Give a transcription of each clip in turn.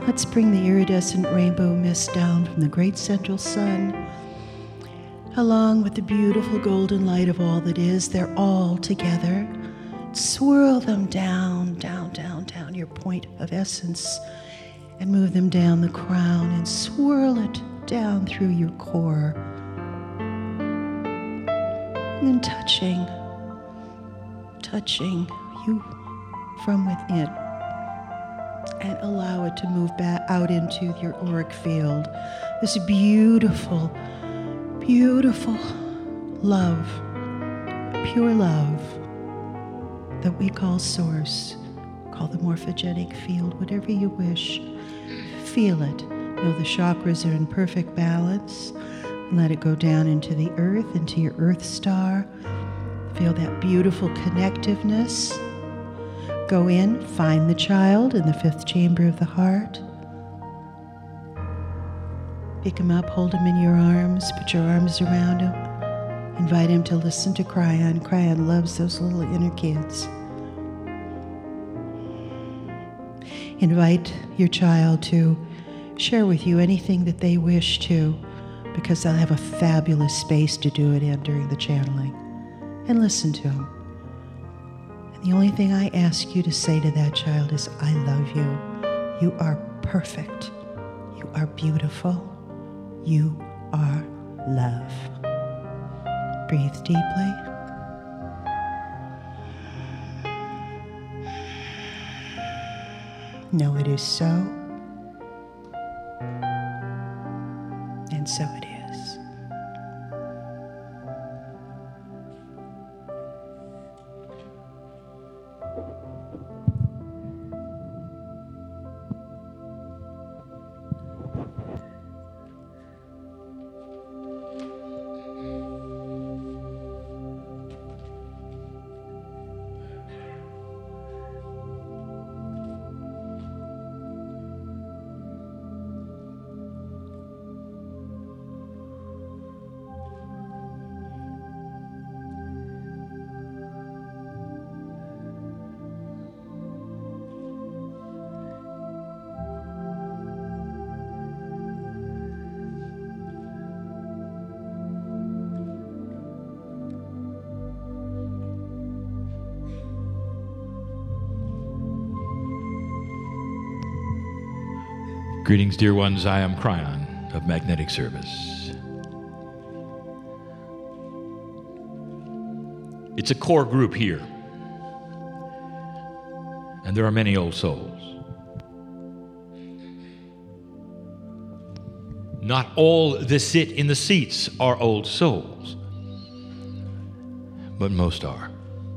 Let's bring the iridescent rainbow mist down from the great central sun, along with the beautiful golden light of all that is. They're all together. Swirl them down, down, down, down your point of essence, and move them down the crown and swirl it down through your core. And then touching you from within, and allow it to move back out into your auric field. This beautiful, beautiful love, pure love that we call source, call the morphogenic field, whatever you wish. Feel it. Know the chakras are in perfect balance. Let it go down into the earth, into your earth star. Feel that beautiful connectiveness. Go in, find the child in the fifth chamber of the heart. Pick him up, hold him in your arms, put your arms around him. Invite him to listen to Cryon. Cryon loves those little inner kids. Invite your child to share with you anything that they wish to, because they'll have a fabulous space to do it in during the channeling. And listen to them. And the only thing I ask you to say to that child is, I love you. You are perfect. You are beautiful. You are love. Breathe deeply. Know it is so. And so it is. Greetings, dear ones. I am Cryon of Magnetic Service. It's a core group here, and there are many old souls. Not all that sit in the seats are old souls, but most are.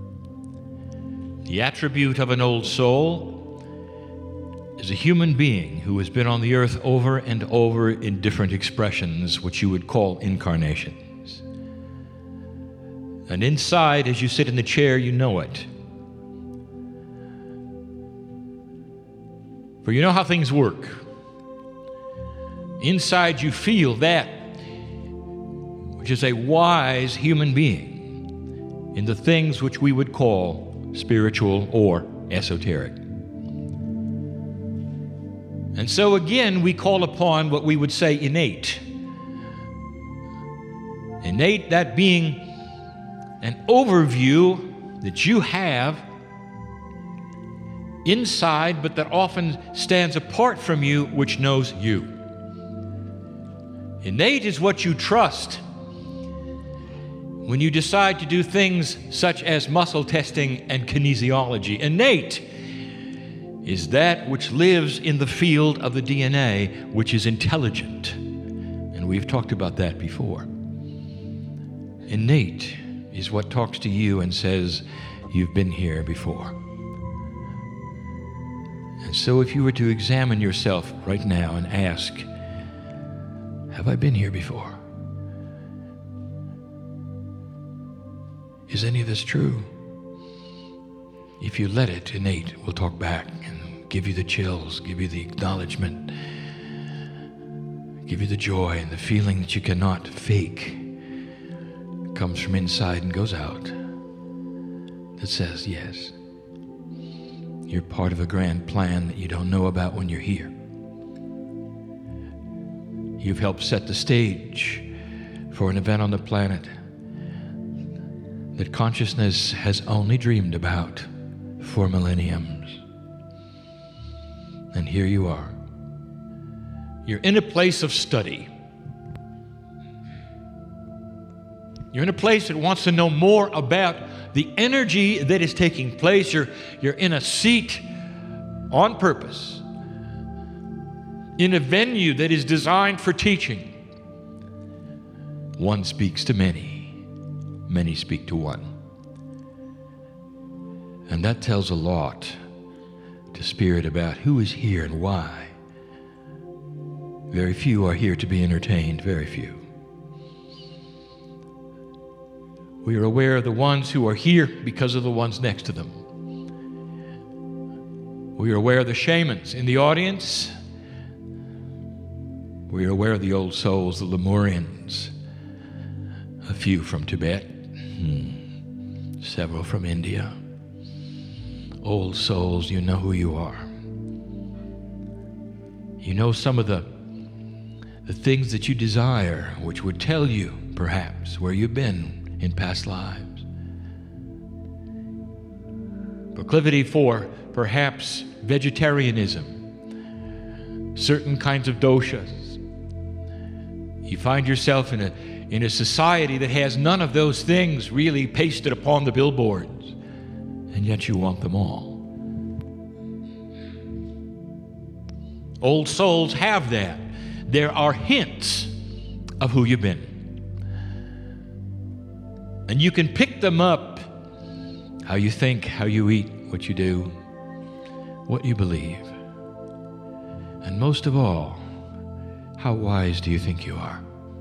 The attribute of an old soul is a human being who has been on the earth over and over in different expressions, which you would call incarnations. And inside, as you sit in the chair, you know it. For you know how things work. Inside you feel that which is a wise human being in the things which we would call spiritual or esoteric. And so again, we call upon what we would say innate. Innate, that being an overview that you have inside, but that often stands apart from you, which knows you. Innate is what you trust when you decide to do things such as muscle testing and kinesiology. Innate is that which lives in the field of the DNA, which is intelligent. And we've talked about that before. Innate is what talks to you and says, you've been here before. And so if you were to examine yourself right now and ask, have I been here before? Is any of this true? If you let it, innate will talk back and give you the chills, give you the acknowledgement, give you the joy and the feeling that you cannot fake. It comes from inside and goes out. That says, yes, you're part of a grand plan that you don't know about when you're here. You've helped set the stage for an event on the planet that consciousness has only dreamed about for millenniums. And here you are. You're in a place of study. You're in a place that wants to know more about the energy that is taking place. You're in a seat on purpose, in a venue that is designed for teaching. One speaks to many, many speak to one. And that tells a lot to Spirit about who is here and why. Very few are here to be entertained, very few. We are aware of the ones who are here because of the ones next to them. We are aware of the shamans in the audience. We are aware of the old souls, the Lemurians, a few from Tibet, several from India. Old souls, you know who you are. You know some of the things that you desire, which would tell you, perhaps, where you've been in past lives. Proclivity for, perhaps, vegetarianism, certain kinds of doshas. You find yourself in a society that has none of those things really pasted upon the billboards, and yet you want them all. Old souls have that. There are hints of who you've been. And you can pick them up, how you think, how you eat, what you do, what you believe. And most of all, how wise do you think you are?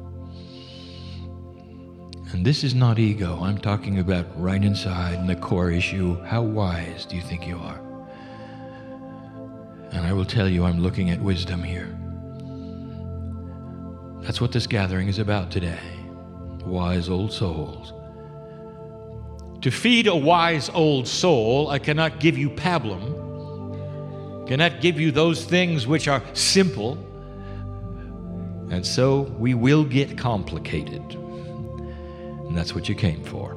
And this is not ego. I'm talking about right inside in the core issue. How wise do you think you are? And I will tell you, I'm looking at wisdom here. That's what this gathering is about today. Wise old souls. To feed a wise old soul, I cannot give you pablum, cannot give you those things which are simple, and so we will get complicated. And that's what you came for.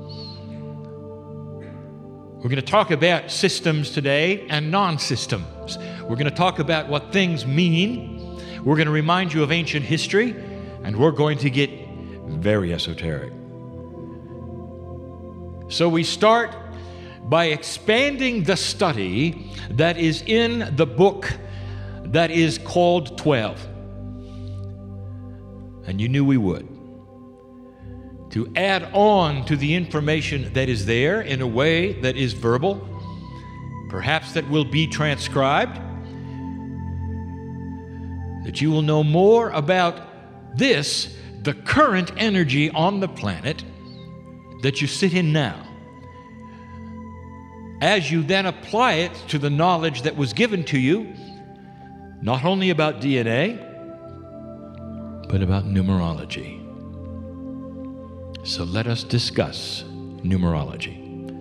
We're going to talk about systems today and non-systems. We're going to talk about what things mean. We're going to remind you of ancient history, and we're going to get very esoteric. So we start by expanding the study that is in the book that is called 12. And you knew we would. To add on to the information that is there in a way that is verbal, perhaps that will be transcribed, that you will know more about this, the current energy on the planet that you sit in now. As you then apply it to the knowledge that was given to you, not only about DNA, but about numerology. So let us discuss numerology.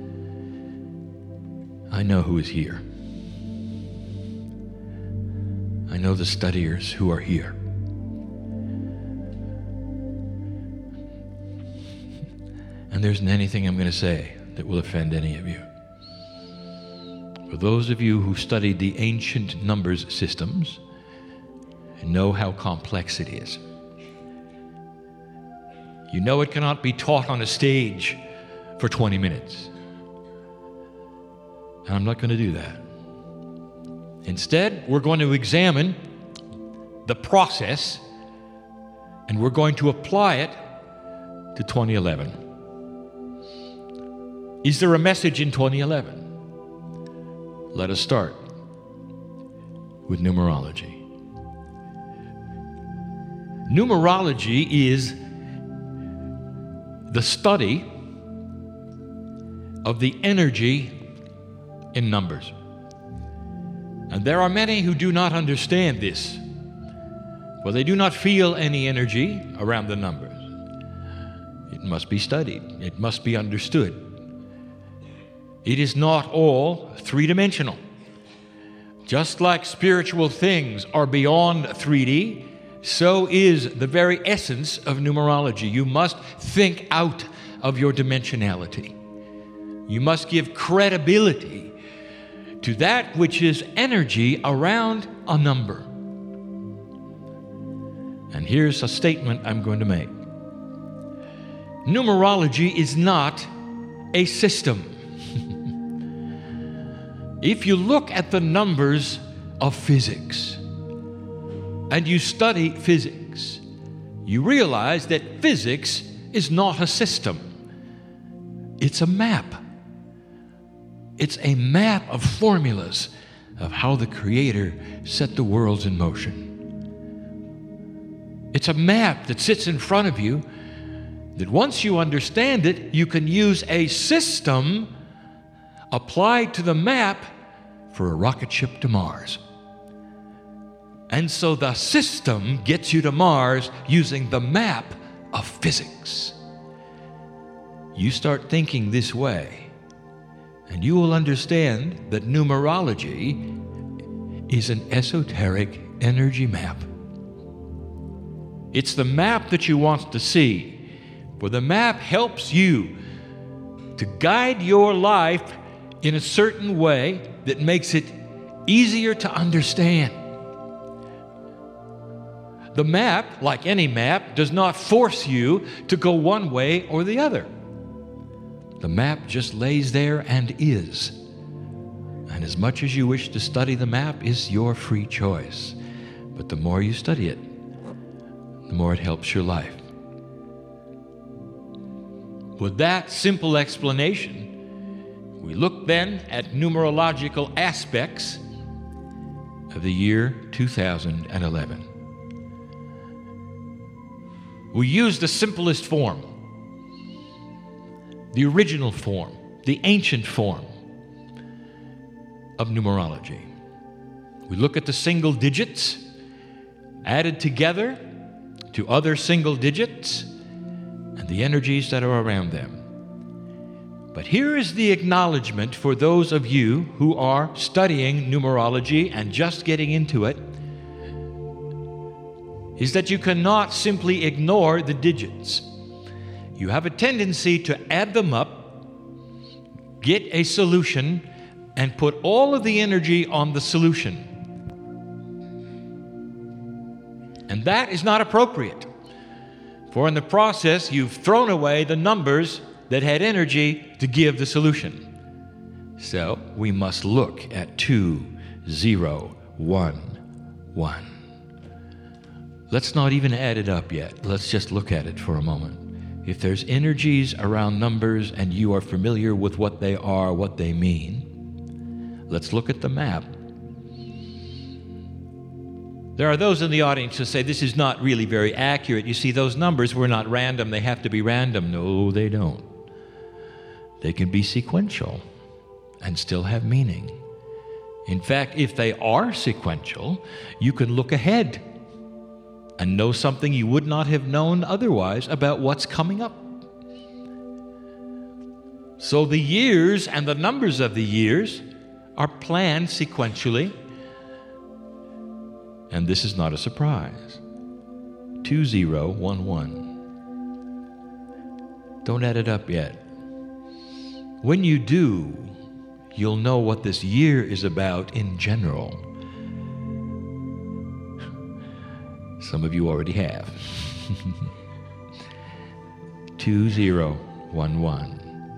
I know who is here. I know the studiers who are here. And there isn't anything I'm going to say that will offend any of you. For those of you who studied the ancient numbers systems and know how complex it is, you know it cannot be taught on a stage for 20 minutes. And I'm not going to do that. Instead, we're going to examine the process and we're going to apply it to 2011. Is there a message in 2011? Let us start with numerology. Numerology is the study of the energy in numbers. And there are many who do not understand this. Well, they do not feel any energy around the numbers. It must be studied. It must be understood. It is not all three-dimensional. Just like spiritual things are beyond 3D, so is the very essence of numerology. You must think out of your dimensionality. You must give credibility to that which is energy around a number. And here's a statement I'm going to make. Numerology is not a system. If you look at the numbers of physics and you study physics, you realize that physics is not a system. It's a map. It's a map of formulas of how the Creator set the worlds in motion. It's a map that sits in front of you that once you understand it, you can use a system applied to the map for a rocket ship to Mars. And so the system gets you to Mars using the map of physics. You start thinking this way, and you will understand that numerology is an esoteric energy map. It's the map that you want to see, for the map helps you to guide your life in a certain way that makes it easier to understand. The map, like any map, does not force you to go one way or the other. The map just lays there and is. And as much as you wish to study the map is your free choice. But the more you study it, the more it helps your life. With that simple explanation, we look then at numerological aspects of the year 2011. We use the simplest form, the original form, the ancient form of numerology. We look at the single digits added together to other single digits and the energies that are around them. But here is the acknowledgement for those of you who are studying numerology and just getting into it, is that you cannot simply ignore the digits. You have a tendency to add them up, get a solution, and put all of the energy on the solution. And that is not appropriate. For in the process, you've thrown away the numbers that had energy to give the solution. So we must look at 2, 0, 1, 1. Let's not even add it up yet. Let's just look at it for a moment. If there's energies around numbers and you are familiar with what they are, what they mean, let's look at the map. There are those in the audience who say this is not really very accurate. You see, those numbers were not random. They have to be random. No, they don't. They can be sequential and still have meaning. In fact, if they are sequential, you can look ahead and know something you would not have known otherwise about what's coming up. So the years and the numbers of the years are planned sequentially, and this is not a surprise. 2011. Don't add it up yet. When you do, you'll know what this year is about in general. Some of you already have. 2011.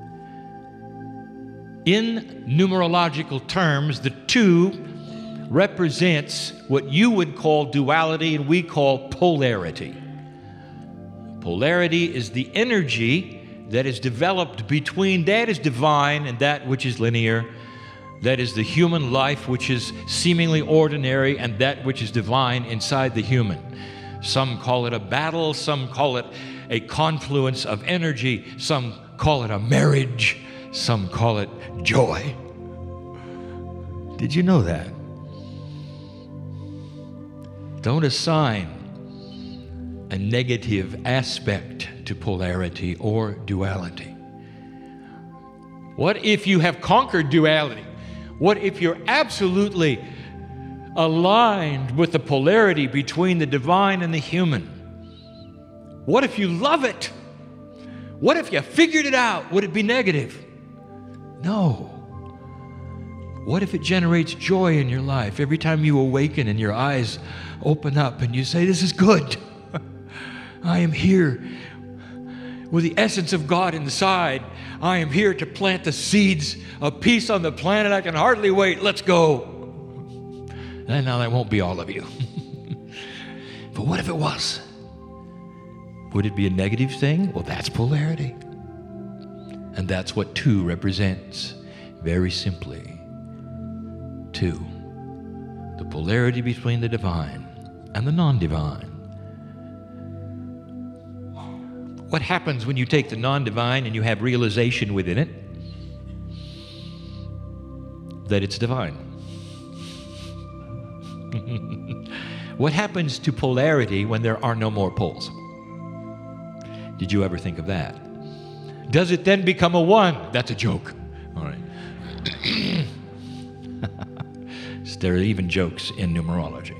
In numerological terms, the 2 represents what you would call duality and we call polarity. Polarity is the energy that is developed between that is divine and that which is linear. That is the human life which is seemingly ordinary and that which is divine inside the human. Some call it a battle, some call it a confluence of energy, some call it a marriage, some call it joy. Did you know that? Don't assign a negative aspect to polarity or duality. What if you have conquered duality? What if you're absolutely aligned with the polarity between the divine and the human? What if you love it? What if you figured it out? Would it be negative? No. What if it generates joy in your life every time you awaken and your eyes open up and you say, this is good. I am here with the essence of God inside. I am here to plant the seeds of peace on the planet. I can hardly wait. Let's go. And now that won't be all of you. But what if it was? Would it be a negative thing? Well, that's polarity. And that's what 2 represents, very simply. 2, the polarity between the divine and the non-divine. What happens when you take the non-divine and you have realization within it that it's divine? What happens to polarity when there are no more poles? Did you ever think of that? Does it then become a 1? That's a joke. All right. There are even jokes in numerology.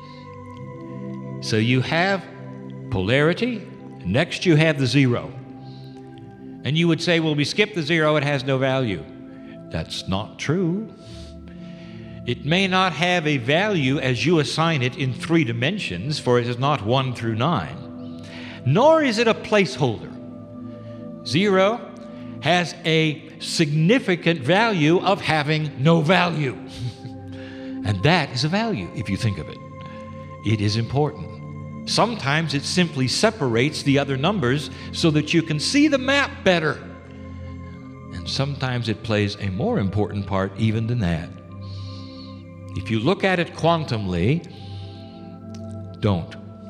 So you have polarity. Next you have the 0. And you would say, well, we skip the 0, it has no value. That's not true. It may not have a value as you assign it in 3 dimensions, for it is not 1 through 9. Nor is it a placeholder. 0 has a significant value of having no value. And that is a value, if you think of it. It is important. Sometimes it simply separates the other numbers so that you can see the map better. And sometimes it plays a more important part even than that. If you look at it quantumly, don't.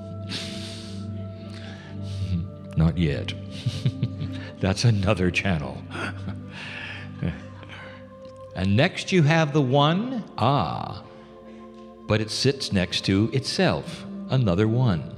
Not yet. That's another channel. And next you have the 1, but it sits next to itself, another 1.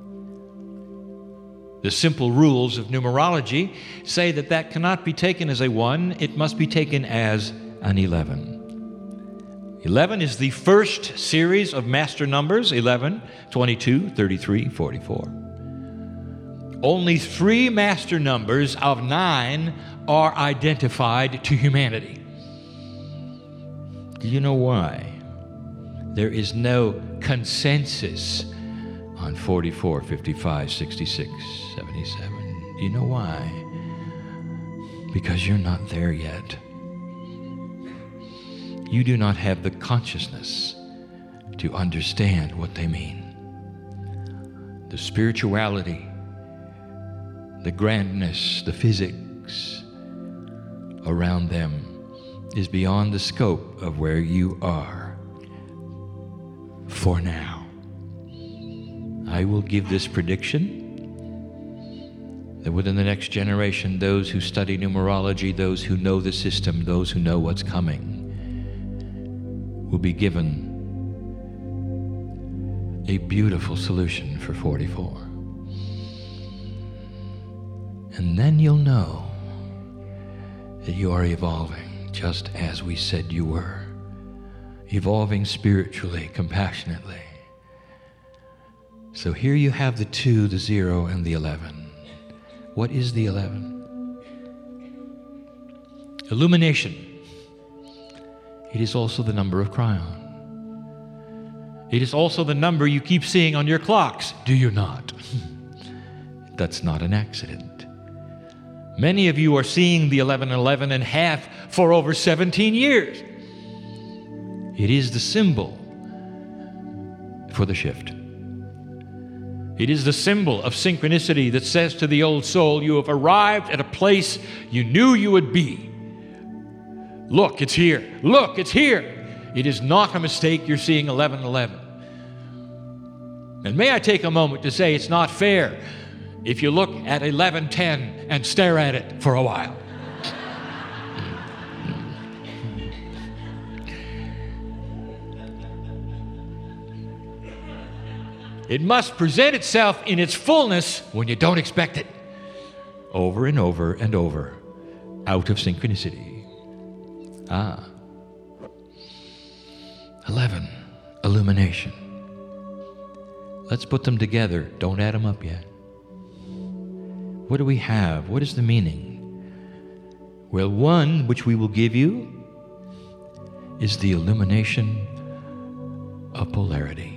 The simple rules of numerology say that that cannot be taken as a 1, it must be taken as an 11. 11 is the first series of master numbers, 11, 22, 33, 44. Only 3 master numbers of 9 are identified to humanity. Do you know why? There is no consensus on 44, 55, 66, 77. Do you know why? Because you're not there yet. You do not have the consciousness to understand what they mean. The spirituality, the grandness, the physics around them is beyond the scope of where you are for now. I will give this prediction that within the next generation, those who study numerology, those who know the system, those who know what's coming, will be given a beautiful solution for 44. And then you'll know that you are evolving just as we said you were. Evolving spiritually, compassionately. So here you have the 2, the 0, and the 11. What is the 11? Illumination. It is also the number of Cryon. It is also the number you keep seeing on your clocks, do you not? That's not an accident. Many of you are seeing the 1111 and half for over 17 years. It is the symbol for the shift. It is the symbol of synchronicity that says to the old soul, you have arrived at a place you knew you would be. Look, it's here. Look, it's here. It is not a mistake you're seeing 1111. And may I take a moment to say it's not fair if you look at 1110 and stare at it for a while. It must present itself in its fullness when you don't expect it. Over and over and over, out of synchronicity. 11. illumination. Let's put them together. Don't add them up yet. What do we have? What is the meaning? Well, one which we will give you is the illumination of polarity.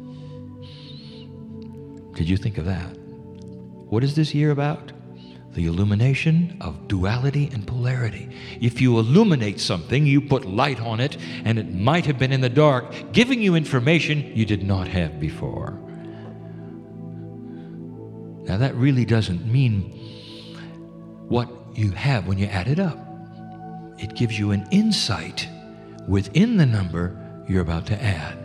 Did you think of that? What is this year about? The illumination of duality and polarity. If you illuminate something, you put light on it, and it might have been in the dark, giving you information you did not have before. Now that really doesn't mean what you have when you add it up. It gives you an insight within the number you're about to add.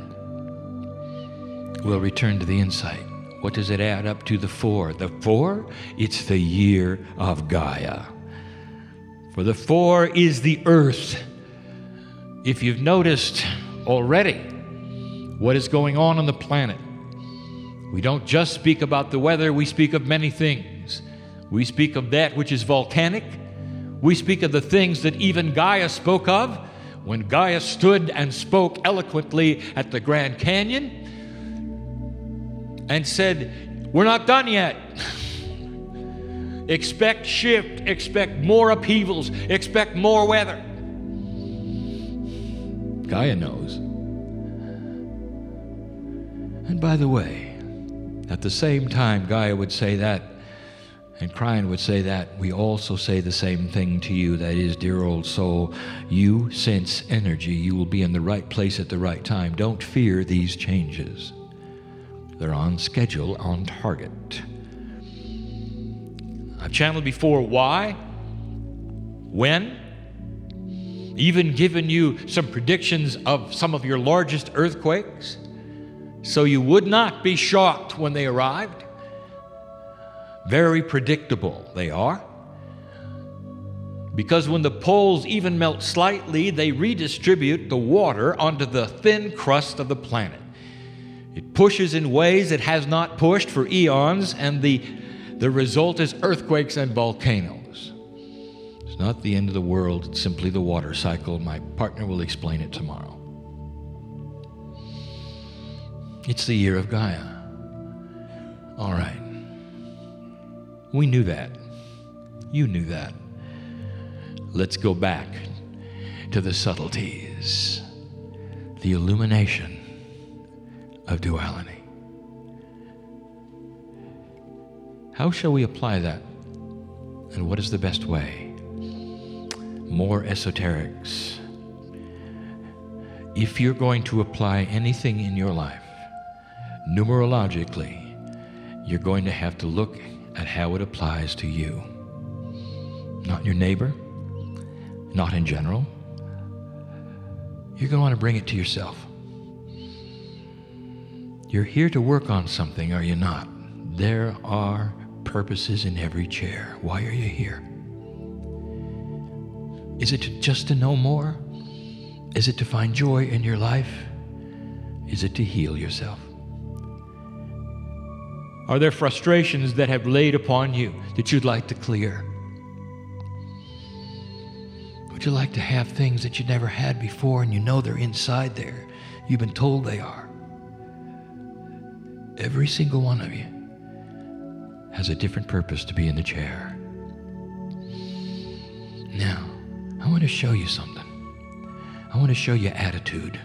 We'll return to the insight. What does it add up to? The 4. The 4, it's the year of Gaia. For the 4 is the earth. If you've noticed already what is going on the planet, we don't just speak about the weather, we speak of many things. We speak of that which is volcanic. We speak of the things that even Gaia spoke of when Gaia stood and spoke eloquently at the Grand Canyon and said, we're not done yet. Expect shift, expect more upheavals, expect more weather. Gaia knows. And by the way, at the same time Gaia would say that, and Kryon would say that, we also say the same thing to you. That is, dear old soul, you sense energy. You will be in the right place at the right time. Don't fear these changes. They're on schedule, on target. I've channeled before why, when, even given you some predictions of some of your largest earthquakes, so you would not be shocked when they arrived. Very predictable they are. Because when the poles even melt slightly, they redistribute the water onto the thin crust of the planet. It pushes in ways it has not pushed for eons, and the result is earthquakes and volcanoes. It's not the end of the world, it's simply the water cycle. My partner will explain it tomorrow. It's the year of Gaia. All right. We knew that. You knew that. Let's go back to the subtleties, the illumination of duality. How shall we apply that? And what is the best way? More esoterics. If you're going to apply anything in your life, numerologically, you're going to have to look at how it applies to you. Not your neighbor, not in general. You're going to want to bring it to yourself. You're here to work on something, are you not? There are purposes in every chair. Why are you here? Is it just to know more? Is it to find joy in your life? Is it to heal yourself? Are there frustrations that have laid upon you that you'd like to clear? Would you like to have things that you never had before and you know they're inside there? You've been told they are. Every single one of you has a different purpose to be in the chair. Now, I want to show you something. I want to show you attitude.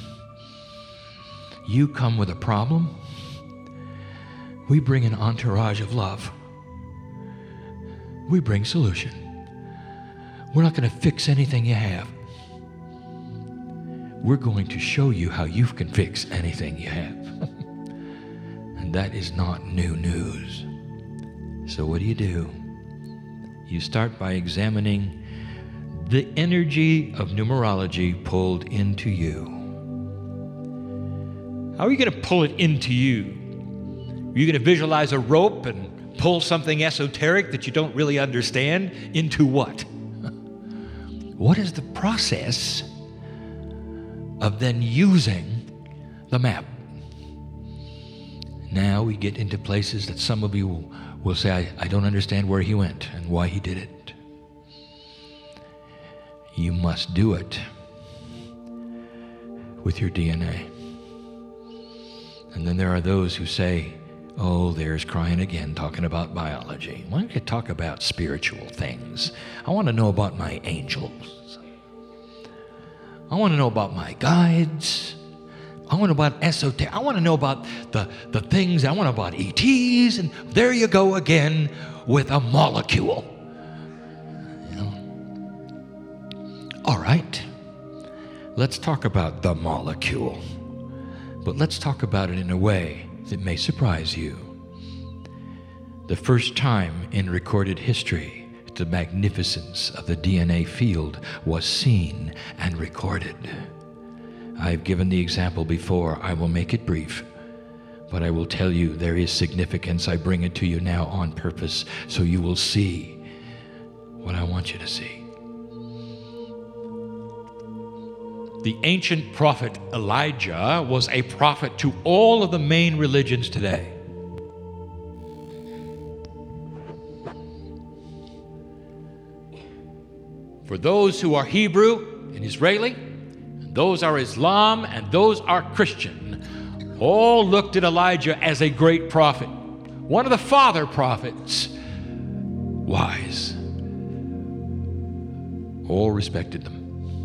You come with a problem, we bring an entourage of love. We bring solution. We're not going to fix anything you have. We're going to show you how you can fix anything you have. And that is not new news. So what do? You start by examining the energy of numerology pulled into you. How are you going to pull it into you? Are you going to visualize a rope and pull something esoteric that you don't really understand into what? What is the process of then using the map? Now we get into places that some of you will say, I don't understand where he went and why he did it. You must do it with your DNA. And then there are those who say, oh, there's crying again, talking about biology. Why don't you talk about spiritual things? I want to know about my angels. I want to know about my guides. I want to know about esoteric. I want to know about the things. I want to know about ETs. And there you go again with a molecule. You know? All right. Let's talk about the molecule. But let's talk about it in a way that may surprise you. The first time in recorded history, the magnificence of the DNA field was seen and recorded. I've given the example before. I will make it brief, but I will tell you there is significance. I bring it to you now on purpose so you will see what I want you to see. The ancient prophet Elijah was a prophet to all of the main religions today. For those who are Hebrew and Israeli, and those are Islam, and those are Christian, all looked at Elijah as a great prophet, one of the father prophets, wise. All respected them.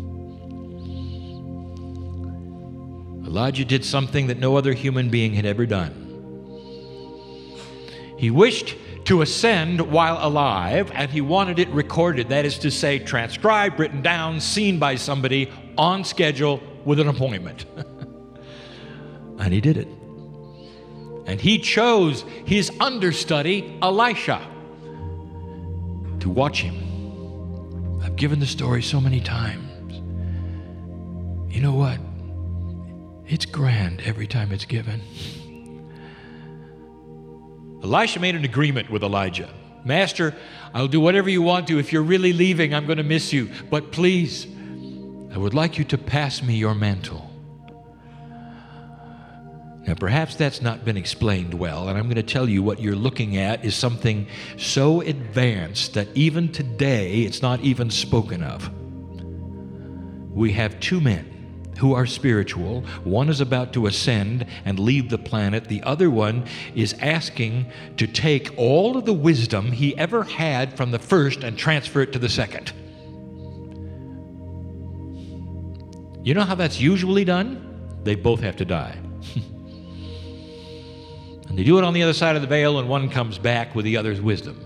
Elijah did something that no other human being had ever done. He wished to ascend while alive, and he wanted it recorded, that is to say, transcribed, written down, seen by somebody on schedule with an appointment. And he did it. And he chose his understudy, Elisha, to watch him. I've given the story so many times. You know what? It's grand every time it's given. Elisha made an agreement with Elijah. Master, I'll do whatever you want to. If you're really leaving, I'm going to miss you. But please, I would like you to pass me your mantle. Now, perhaps that's not been explained well, and I'm going to tell you what you're looking at is something so advanced that even today it's not even spoken of. We have two men who are spiritual. One is about to ascend and leave the planet. The other one is asking to take all of the wisdom he ever had from the first and transfer it to the second. You know how that's usually done? They both have to die. And they do it on the other side of the veil, and one comes back with the other's wisdom.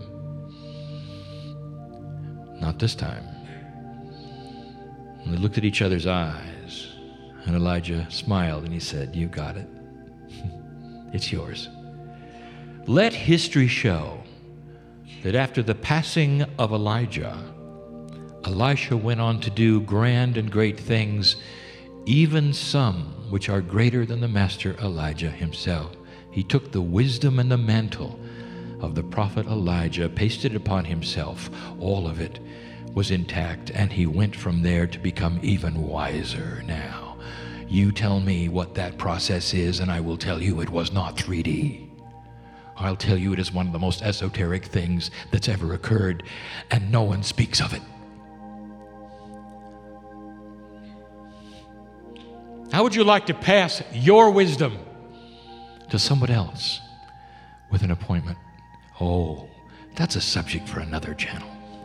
Not this time. And they looked at each other's eyes. And Elijah smiled and he said, you got it. It's yours. Let history show that after the passing of Elijah, Elisha went on to do grand and great things, even some which are greater than the master Elijah himself. He took the wisdom and the mantle of the prophet Elijah, pasted it upon himself. All of it was intact, and he went from there to become even wiser now. You tell me what that process is, and I will tell you it was not 3D. I'll tell you it is one of the most esoteric things that's ever occurred, and no one speaks of it. How would you like to pass your wisdom to someone else with an appointment? Oh, that's a subject for another channel.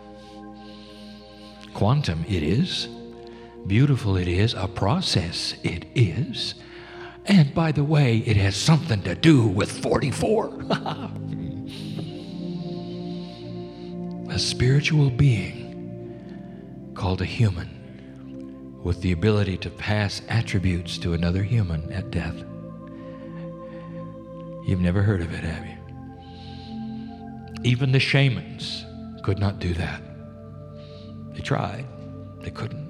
Quantum, it is. Beautiful it is, a process it is. And by the way, it has something to do with 44. A spiritual being called a human with the ability to pass attributes to another human at death. You've never heard of it, have you? Even the shamans could not do that. They tried. They couldn't.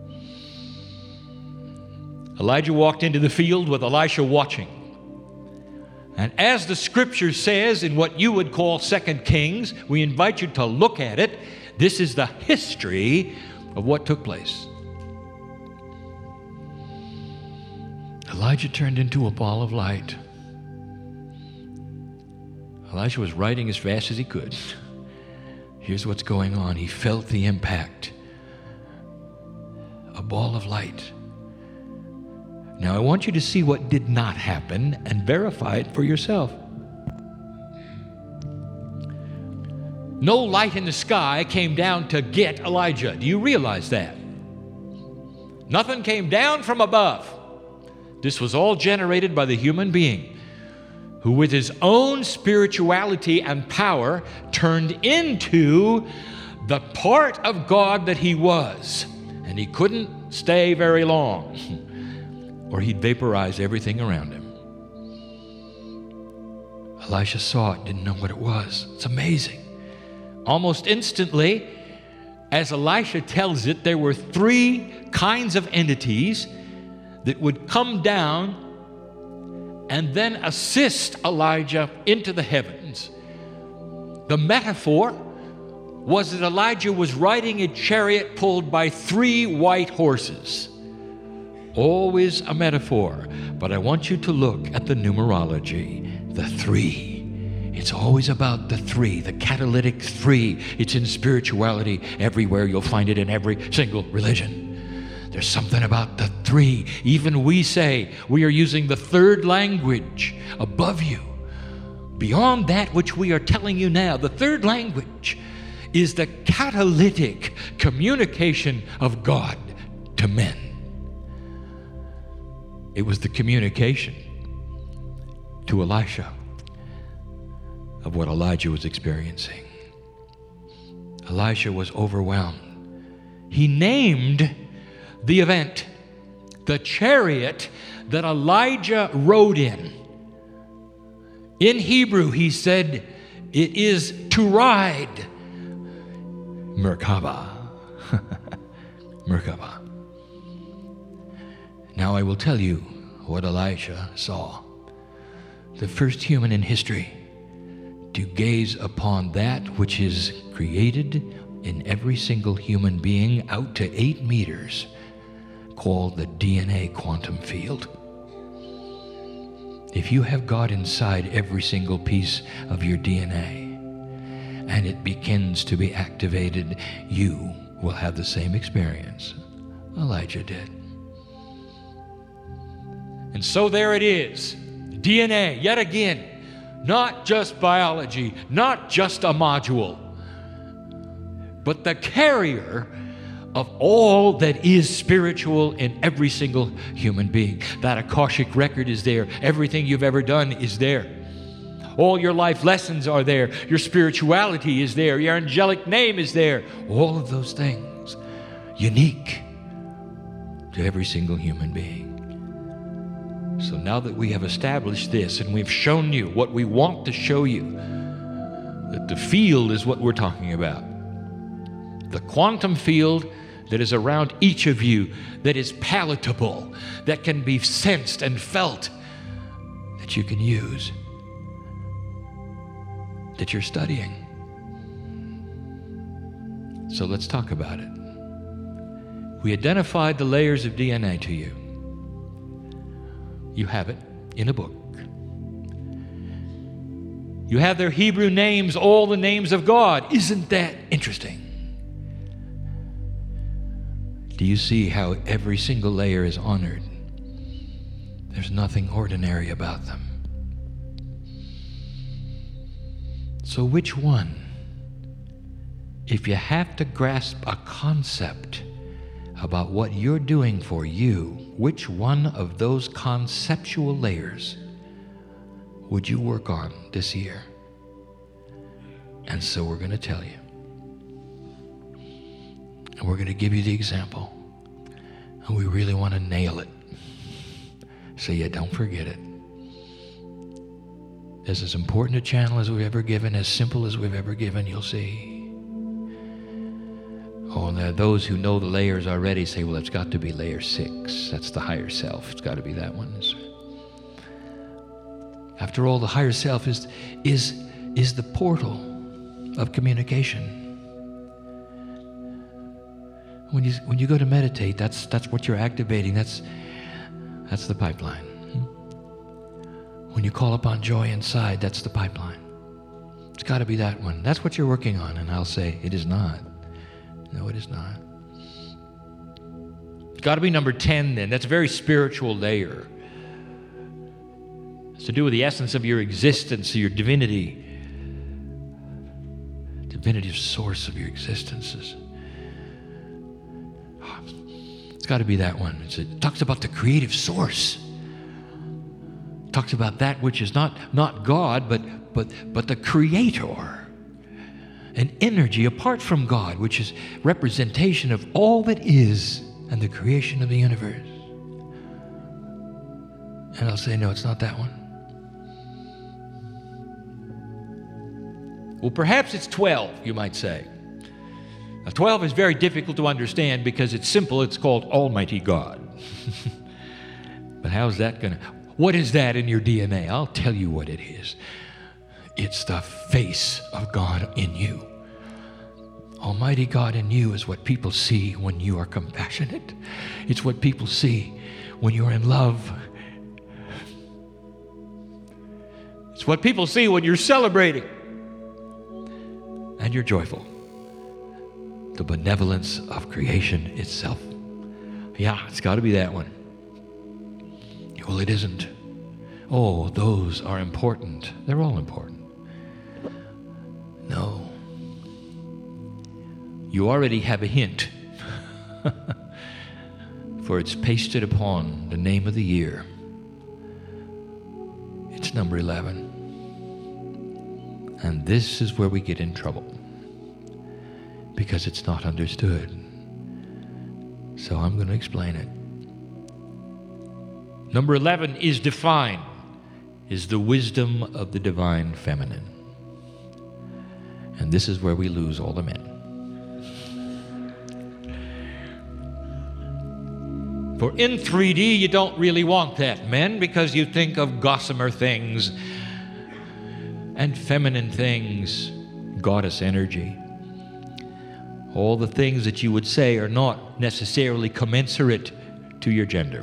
Elijah walked into the field with Elisha watching. And as the scripture says in what you would call 2 Kings, we invite you to look at it. This is the history of what took place. Elijah turned into a ball of light. Elisha was riding as fast as he could. Here's what's going on. He felt the impact. A ball of light Now I want you to see what did not happen and verify it for yourself. No light in the sky came down to get Elijah. Do you realize that? Nothing came down from above. This was all generated by the human being, who with his own spirituality and power turned into the part of God that he was. And he couldn't stay very long, or he'd vaporize everything around him. Elisha saw it, didn't know what it was. It's amazing. Almost instantly, as Elisha tells it, there were 3 kinds of entities that would come down and then assist Elijah into the heavens. The metaphor was that Elijah was riding a chariot pulled by 3 white horses. Always a metaphor, but I want you to look at the numerology, the 3. It's always about the 3, the catalytic 3. It's in spirituality everywhere. You'll find it in every single religion. There's something about the 3. Even we say we are using the 3rd language above you. Beyond that which we are telling you now, the 3rd language is the catalytic communication of God to men. It was the communication to Elisha of what Elijah was experiencing. Elisha was overwhelmed. He named the event, the chariot that Elijah rode in. In Hebrew, he said, it is to ride. Merkabah. Merkabah. Now I will tell you what Elisha saw. The first human in history to gaze upon that which is created in every single human being out to 8 meters, called the DNA quantum field. If you have God inside every single piece of your DNA, and it begins to be activated, you will have the same experience Elijah did. And so there it is, DNA, yet again, not just biology, not just a module, but the carrier of all that is spiritual in every single human being. That Akashic record is there. Everything you've ever done is there. All your life lessons are there. Your spirituality is there. Your angelic name is there. All of those things, unique to every single human being. So now that we have established this and we've shown you what we want to show you, that the field is what we're talking about. The quantum field that is around each of you, that is palatable, that can be sensed and felt, that you can use, that you're studying. So let's talk about it. We identified the layers of DNA to you. You have it in a book. You have their Hebrew names, all the names of God. Isn't that interesting? Do you see how every single layer is honored? There's nothing ordinary about them. So which one, if you have to grasp a concept about what you're doing for you, which one of those conceptual layers would you work on this year? And so we're going to tell you. And we're going to give you the example. And we really want to nail it so you don't forget it. This is as important a channel as we've ever given, as simple as we've ever given, you'll see. Oh, and there are those who know the layers already say, well, it's got to be layer 6. That's the higher self. It's got to be that one. After all, the higher self is the portal of communication. When you go to meditate, that's what you're activating. That's the pipeline. When you call upon joy inside, that's the pipeline. It's got to be that one. That's what you're working on. And I'll say, it is not. No, it is not. It's got to be number 10 then. That's a very spiritual layer. It's to do with the essence of your existence, your divinity. Divinity source of your existences. It's got to be that one. It talks about the creative source. It talks about that which is not God, but the creator. An energy apart from God, which is representation of all that is and the creation of the universe. And I'll say, no, it's not that one. Well, perhaps it's 12, you might say. Now, 12 is very difficult to understand because it's simple. It's called Almighty God. But how's that going to... What is that in your DNA? I'll tell you what it is. It's the face of God in you. Almighty God in you is what people see when you are compassionate. It's what people see when you're in love. It's what people see when you're celebrating and you're joyful. The benevolence of creation itself. Yeah, it's got to be that one. Well, it isn't. Oh, those are important. They're all important. No. You already have a hint. For it's pasted upon the name of the year. It's number 11. And this is where we get in trouble. Because it's not understood. So I'm going to explain it. Number 11 is defined, is the wisdom of the divine feminine. And this is where we lose all the men. For in 3D, you don't really want that, men, because you think of gossamer things and feminine things, goddess energy. All the things that you would say are not necessarily commensurate to your gender.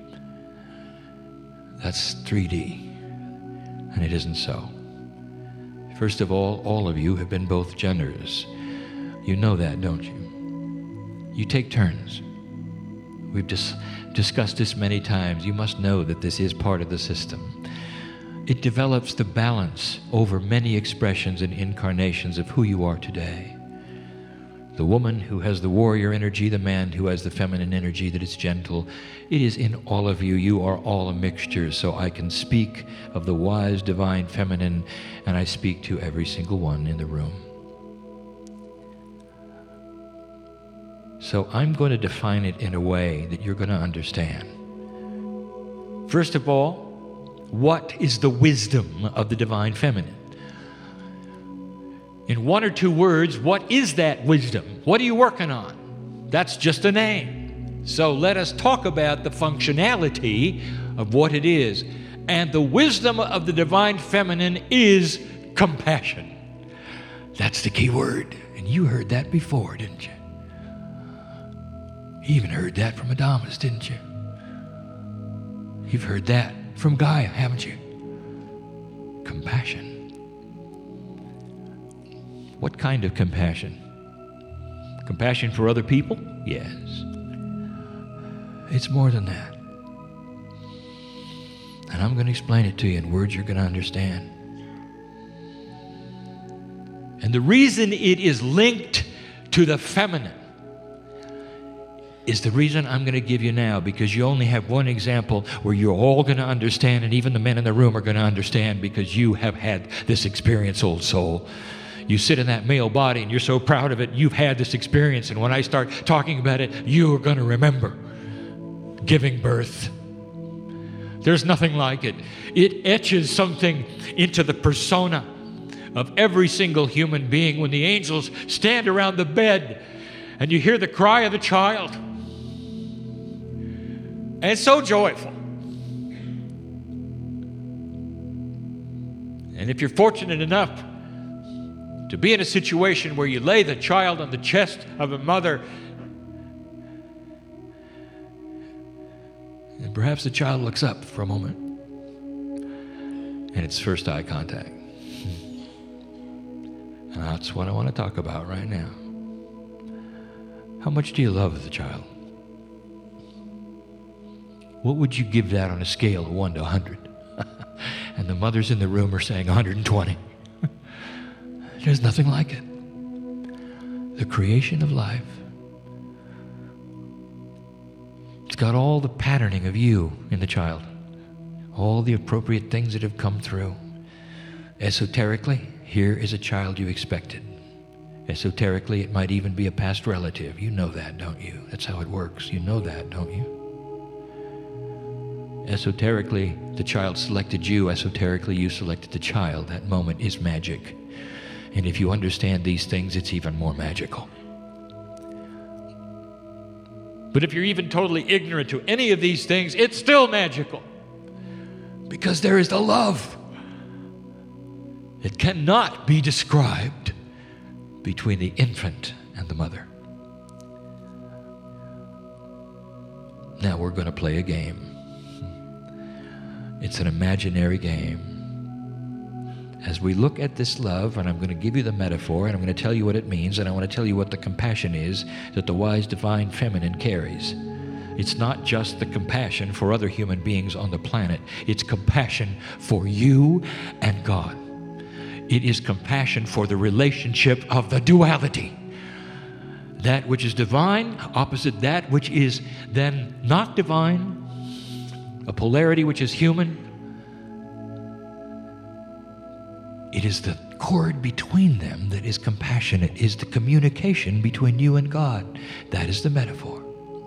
That's 3D, and it isn't so. First of all of you have been both genders. You know that, don't you? You take turns. We've discussed this many times. You must know that this is part of the system. It develops the balance over many expressions and incarnations of who you are today. The woman who has the warrior energy, the man who has the feminine energy that is gentle. It is in all of you. You are all a mixture. So I can speak of the wise, divine, feminine, and I speak to every single one in the room. So I'm going to define it in a way that you're going to understand. First of all, what is the wisdom of the divine feminine? In one or two words, what is that wisdom? What are you working on? That's just a name. So let us talk about the functionality of what it is. And the wisdom of the divine feminine is compassion. That's the key word. And you heard that before, didn't you? You even heard that from Adamus, didn't you? You've heard that from Gaia, haven't you? Compassion. What kind of compassion? Compassion for other people? Yes. It's more than that. And I'm going to explain it to you in words you're going to understand. And the reason it is linked to the feminine is the reason I'm going to give you now, because you only have one example where you're all going to understand, and even the men in the room are going to understand because you have had this experience, old soul. You sit in that male body and you're so proud of it. You've had this experience, and when I start talking about it, you're going to remember giving birth. There's nothing like it. It etches something into the persona of every single human being when the angels stand around the bed and you hear the cry of the child. And it's so joyful. And if you're fortunate enough to be in a situation where you lay the child on the chest of a mother, and perhaps the child looks up for a moment, and it's first eye contact. And that's what I want to talk about right now. How much do you love the child? what would you give that on a scale of 1 to 100? And the mothers in the room are saying 120. There's nothing like it. The creation of life. It's got all the patterning of you in the child. All the appropriate things that have come through. Esoterically, here is a child you expected. Esoterically, it might even be a past relative. You know that, don't you? That's how it works. You know that, don't you? Esoterically, the child selected you. Esoterically, you selected the child. That moment is magic. And if you understand these things, it's even more magical. But if you're even totally ignorant to any of these things, it's still magical. Because there is the love. It cannot be described between the infant and the mother. Now we're going to play a game. It's an imaginary game. As we look at this love, and I'm going to give you the metaphor, and I'm going to tell you what it means, and I want to tell you what the compassion is that the wise divine feminine carries. It's not just the compassion for other human beings on the planet. It's compassion for you and God. It is compassion for the relationship of the duality. That which is divine, opposite that which is then not divine, a polarity which is human. It is the cord between them that is compassionate, is the communication between you and God. That is the metaphor.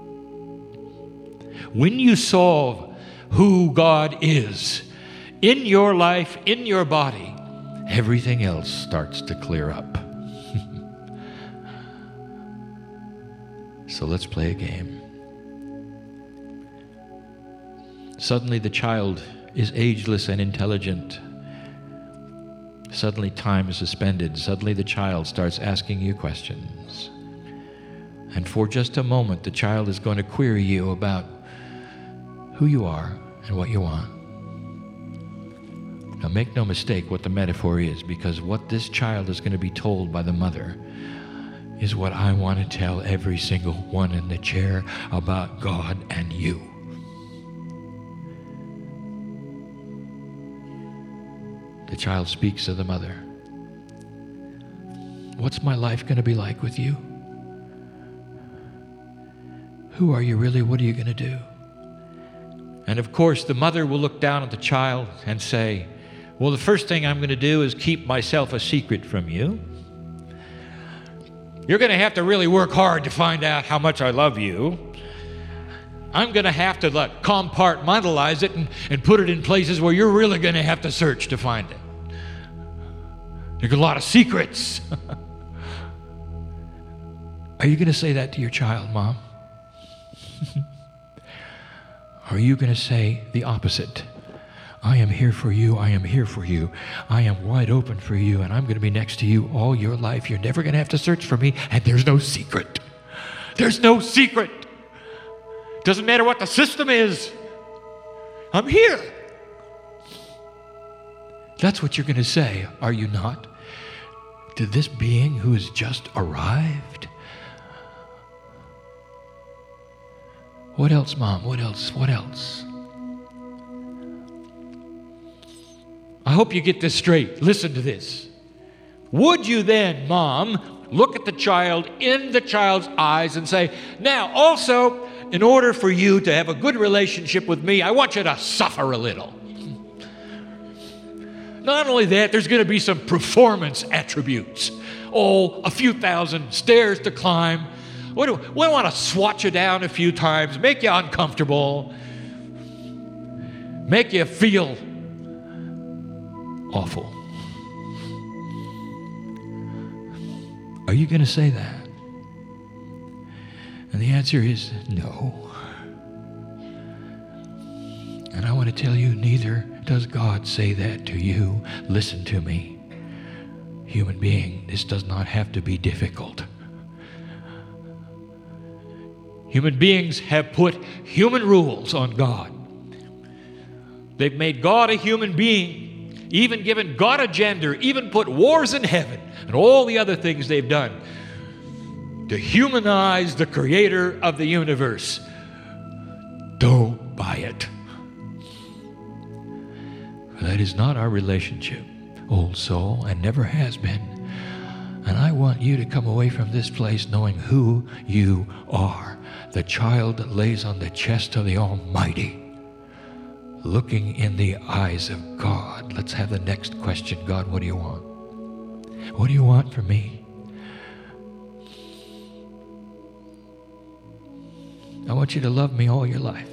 When you solve who God is in your life, in your body, everything else starts to clear up. So let's play a game. Suddenly the child is ageless and intelligent. Suddenly time is suspended. Suddenly the child starts asking you questions. And for just a moment, the child is going to query you about who you are and what you want. Now make no mistake what the metaphor is, because what this child is going to be told by the mother is what I want to tell every single one in the chair about God and you. The child speaks to the mother. What's my life going to be like with you? Who are you really? What are you going to do? And of course, the mother will look down at the child and say, well, the first thing I'm going to do is keep myself a secret from you. You're going to have to really work hard to find out how much I love you. I'm going to have to compartmentalize it and put it in places where you're really going to have to search to find it. There's a lot of secrets. Are you going to say that to your child, Mom? Are you going to say the opposite? I am here for you. I am here for you. I am wide open for you, and I'm going to be next to you all your life. You're never going to have to search for me, and there's no secret. There's no secret. Doesn't matter what the system is. I'm here. That's what you're going to say, are you not? To this being who has just arrived? What else, Mom? What else? What else? I hope you get this straight. Listen to this. Would you then, Mom, look at the child in the child's eyes and say, now also, in order for you to have a good relationship with me, I want you to suffer a little. Not only that, there's going to be some performance attributes. Oh, a few thousand stairs to climb. We want to swat you down a few times, make you uncomfortable, make you feel awful. Are you going to say that? And the answer is no. And I want to tell you, neither does God say that to you. Listen to me. Human being, this does not have to be difficult. Human beings have put human rules on God. They've made God a human being, even given God a gender, even put wars in heaven, and all the other things they've done to humanize the creator of the universe. Don't buy by it. For that is not our relationship, old soul, and never has been. And I want you to come away from this place knowing who you are, the child that lays on the chest of the Almighty, looking in the eyes of God. Let's have the next question. God, what do you want? What do you want from me? I want you to love me all your life.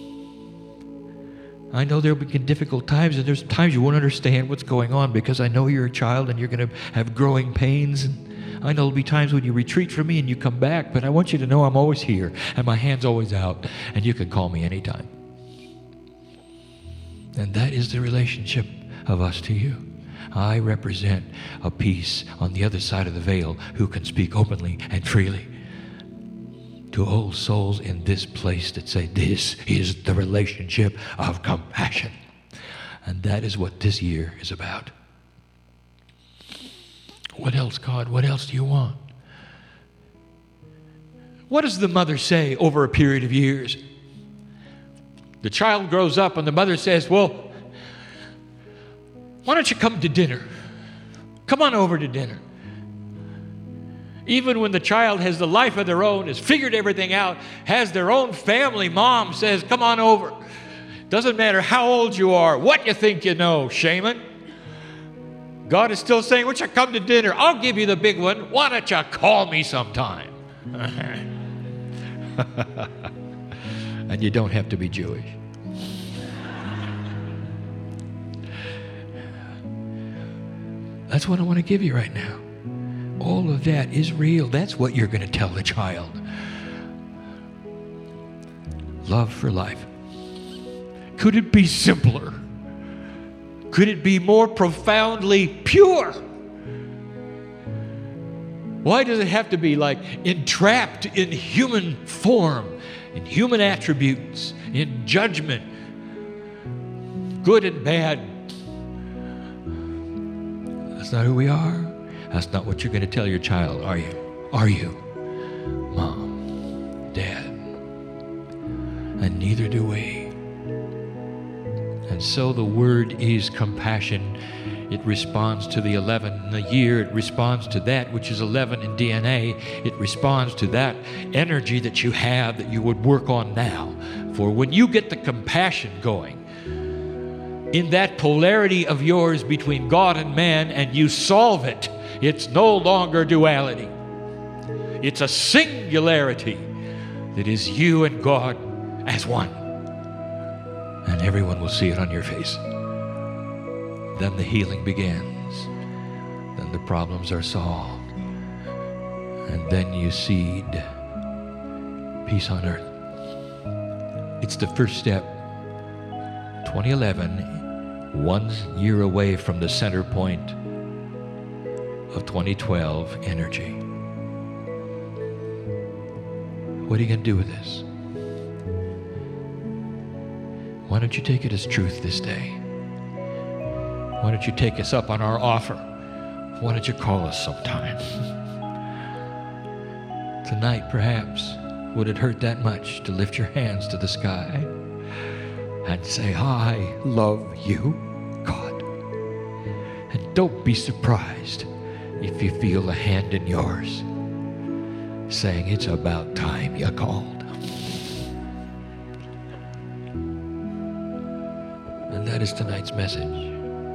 I know there'll be difficult times, and there's times you won't understand what's going on because I know you're a child and you're going to have growing pains. And I know there'll be times when you retreat from me and you come back, but I want you to know I'm always here and my hand's always out, and you can call me anytime. And that is the relationship of us to you. I represent a piece on the other side of the veil who can speak openly and freely to old souls in this place that say this is the relationship of compassion. And that is what this year is about. What else, God? What else do you want? What does the mother say over a period of years? The child grows up and the mother says, well, why don't you come to dinner? Come on over to dinner. Even when the child has the life of their own, has figured everything out, has their own family, mom says, come on over. Doesn't matter how old you are, what you think you know, shaman. God is still saying, why don't you come to dinner? I'll give you the big one. Why don't you call me sometime? And you don't have to be Jewish. That's what I want to give you right now. All of that is real. That's what you're going to tell the child. Love for life. Could it be simpler? Could it be more profoundly pure? Why does it have to be like entrapped in human form, in human attributes, in judgment, good and bad? That's not who we are. That's not what you're going to tell your child, are you? Are you? Mom, Dad. And neither do we. And so the word is compassion. It responds to the 11 in the year. It responds to that which is 11 in DNA. It responds to that energy that you have that you would work on now. For when you get the compassion going, in that polarity of yours between God and man, and you solve it, it's no longer duality. It's a singularity that is you and God as one. And everyone will see it on your face. Then the healing begins. Then the problems are solved. And then you seed peace on earth. It's the first step. 2011, 1 year away from the center point of 2012 energy. What are you going to do with this? Why don't you take it as truth this day? Why don't you take us up on our offer? Why don't you call us sometime? Tonight, perhaps, would it hurt that much to lift your hands to the sky and say, I love you, God. And don't be surprised if you feel a hand in yours saying, it's about time you called. And that is tonight's message.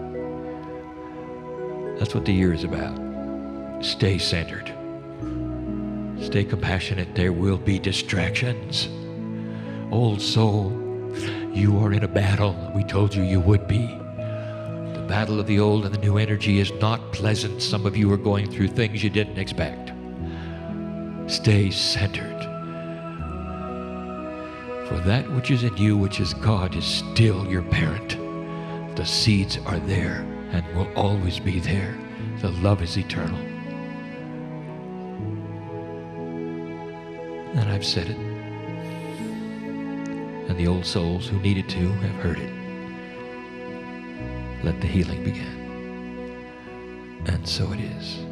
That's what the year is about. Stay centered. Stay compassionate. There will be distractions. Old soul, you are in a battle. We told you you would be. The battle of the old and the new energy is not pleasant. Some of you are going through things you didn't expect. Stay centered. For that which is in you, which is God, is still your parent. The seeds are there and will always be there. The love is eternal. And I've said it. And the old souls who needed to have heard it. Let the healing begin. And so it is.